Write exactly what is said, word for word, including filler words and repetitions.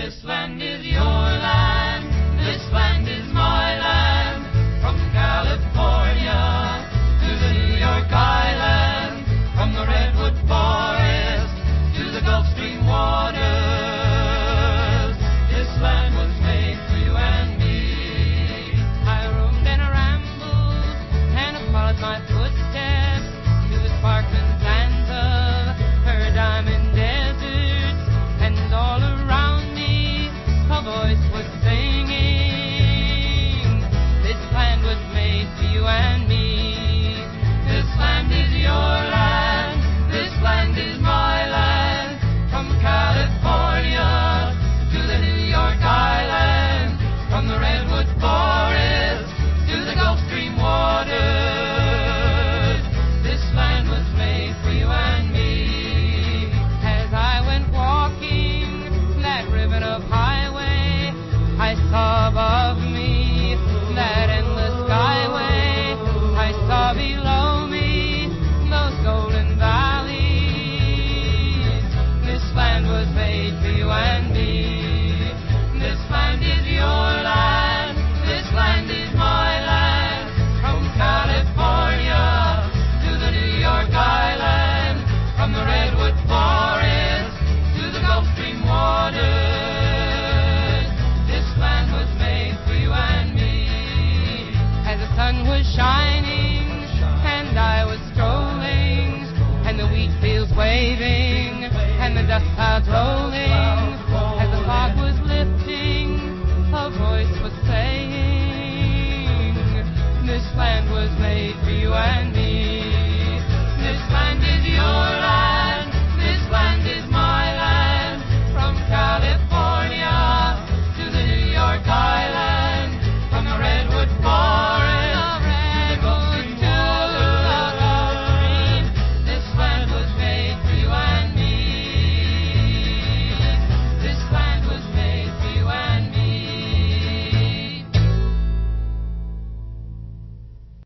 This land is your land, this land is my land, from California to the New York Island, from the Redwood Forest to the Gulf Stream waters. This land was made for you and me. I roamed and I rambled and I followed my footsteps to the sparkling sands of her diamond deserts, and all around me a voice was singing, this land was made for you and me. This land is your land, this land is my land, from California to the New York Island, from the Redwood Forest to the Gulf Stream waters. This land was made for you and me. As I went walking that ribbon of highway, I saw above me that endless skyway. I saw below me those golden valleys. This land was made for you and me. This land is your land, this land is my land, from California to the New York Island, from the Redwood Forest to the Gulf Stream waters. This land was made for you and me. As the sun was shining and I was strolling, and the wheat fields waving and the dust clouds rolling,